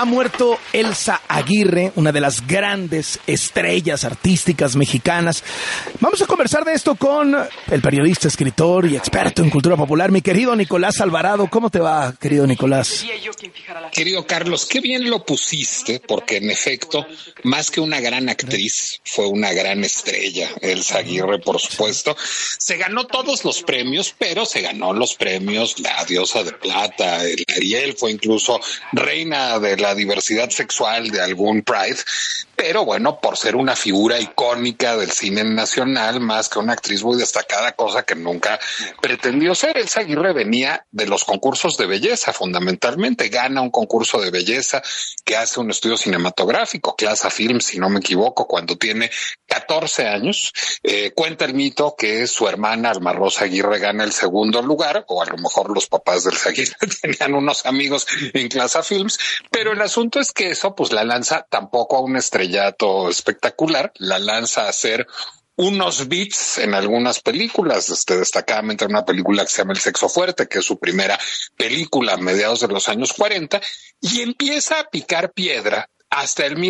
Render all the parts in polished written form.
Ha muerto Elsa Aguirre, una de las grandes estrellas artísticas mexicanas. Vamos a conversar de esto con el periodista, escritor y experto en cultura popular, mi querido Nicolás Alvarado. ¿Cómo te va, querido Nicolás? Querido Carlos, qué bien lo pusiste, porque en efecto, más que una gran actriz, fue una gran estrella. Elsa Aguirre, por supuesto. Se ganó todos los premios, pero se ganó los premios la Diosa de Plata, el Ariel, fue incluso reina de la diversidad sexual de algún Pride, pero bueno, por ser una figura icónica del cine nacional, más que una actriz muy destacada, cosa que nunca pretendió ser. Elsa Aguirre venía de los concursos de belleza, fundamentalmente, gana un concurso de belleza que hace un estudio cinematográfico, Clasa Films, si no me equivoco, cuando tiene 14 años. Cuenta el mito que su hermana Alma Rosa Aguirre gana el segundo lugar, o a lo mejor los papás del Aguirre tenían unos amigos en Clasa Films, pero el asunto es que eso pues la lanza tampoco a un estrellato espectacular, la lanza a hacer unos beats en algunas películas, destacadamente en una película que se llama El Sexo Fuerte, que es su primera película a mediados de los años 40, y empieza a picar piedra hasta el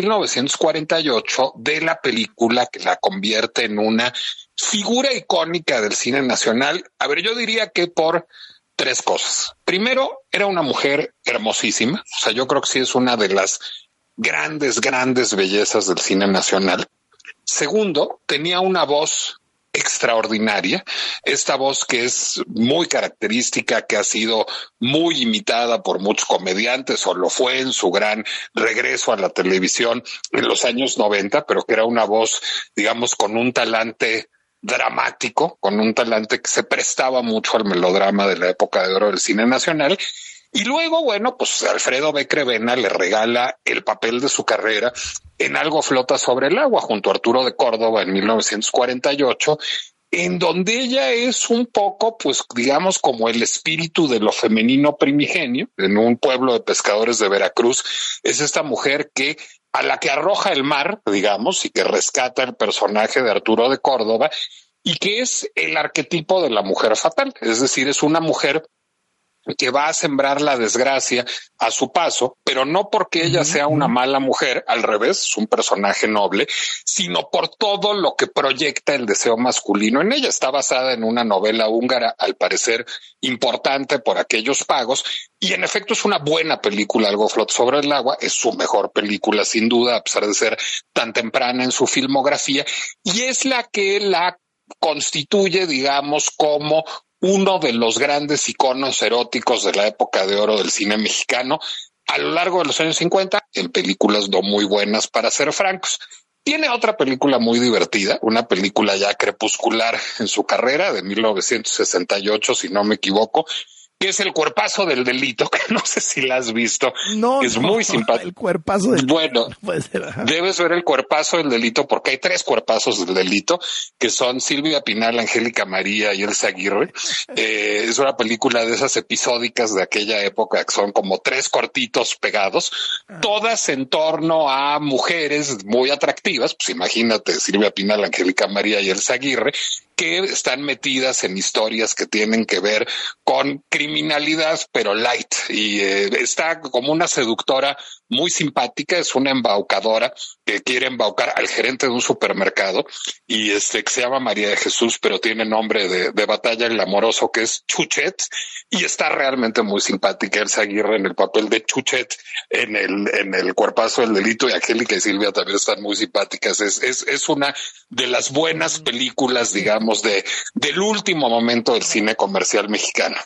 1948 de la película que la convierte en una figura icónica del cine nacional. A ver, yo diría que por tres cosas. Primero, era una mujer hermosísima. O sea, yo creo que sí es una de las grandes bellezas del cine nacional. Segundo, tenía una voz extraordinaria. Esta voz que es muy característica, que ha sido muy imitada por muchos comediantes, o lo fue en su gran regreso a la televisión en los años 90, pero que era una voz, digamos, con un talante dramático, con un talante que se prestaba mucho al melodrama de la época de oro del cine nacional. Y luego, bueno, pues Alfredo B. Crevena le regala el papel de su carrera en Algo flota sobre el agua, junto a Arturo de Córdoba en 1948, en donde ella es un poco, pues digamos, como el espíritu de lo femenino primigenio, en un pueblo de pescadores de Veracruz. Es esta mujer que a la que arroja el mar, digamos, y que rescata el personaje de Arturo de Córdoba, y que es el arquetipo de la mujer fatal. Es decir, es una mujer que va a sembrar la desgracia a su paso, pero no porque ella sea una mala mujer, al revés, es un personaje noble, sino por todo lo que proyecta el deseo masculino en ella. Está basada en una novela húngara, al parecer importante por aquellos pagos, y en efecto es una buena película. Algo flota sobre el agua, es su mejor película sin duda, a pesar de ser tan temprana en su filmografía, y es la que la constituye, digamos, como uno de los grandes iconos eróticos de la época de oro del cine mexicano a lo largo de los años 50, en películas no muy buenas, para ser francos. Tiene otra película muy divertida, una película ya crepuscular en su carrera, de 1968, si no me equivoco, que es El cuerpazo del delito, que no sé si la has visto. No, es muy simpático. El cuerpazo del Bueno, no puede ser. Debes ver El cuerpazo del delito, porque hay tres cuerpazos del delito, que son Silvia Pinal, Angélica María y Elsa Aguirre. Es una película de esas episódicas de aquella época, que son como tres cortitos pegados, todas en torno a mujeres muy atractivas. Pues imagínate, Silvia Pinal, Angélica María y Elsa Aguirre, que están metidas en historias que tienen que ver con criminalidad, pero light, y está como una seductora muy simpática. Es una embaucadora que quiere embaucar al gerente de un supermercado, y que se llama María de Jesús, pero tiene nombre de batalla glamoroso, que es Chuchet, y está realmente muy simpática Elsa Aguirre en el papel de Chuchet en el cuerpazo del delito, y Angélica y Silvia también están muy simpáticas. Es una de las buenas películas, digamos, del último momento del cine comercial mexicano.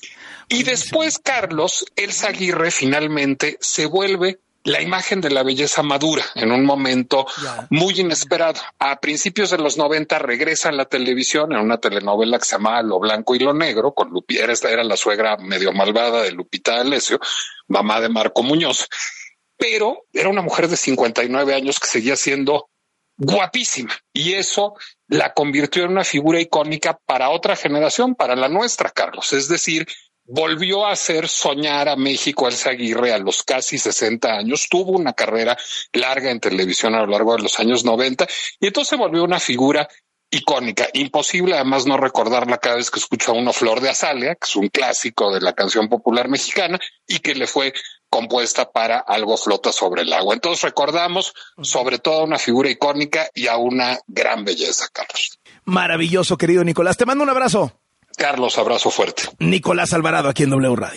Y después, Carlos, Elsa Aguirre finalmente se vuelve la imagen de la belleza madura en un momento muy inesperado. A principios de los 90 regresa a la televisión en una telenovela que se llamaba Lo Blanco y Lo Negro, con Lupita. Esta era la suegra medio malvada de Lupita D'Alessio, mamá de Marco Muñoz, pero era una mujer de 59 años que seguía siendo guapísima, y eso la convirtió en una figura icónica para otra generación, para la nuestra, Carlos. Es decir, volvió a hacer soñar a México Elsa Aguirre a los casi 60 años. Tuvo una carrera larga en televisión a lo largo de los años 90, y entonces volvió una figura icónica. Imposible además no recordarla cada vez que escucho a uno Flor de Azalea, que es un clásico de la canción popular mexicana y que le fue compuesta para Algo flota sobre el agua. Entonces recordamos sobre todo a una figura icónica y a una gran belleza, Carlos. Maravilloso, querido Nicolás. Te mando un abrazo. Carlos, abrazo fuerte. Nicolás Alvarado, aquí en W Radio.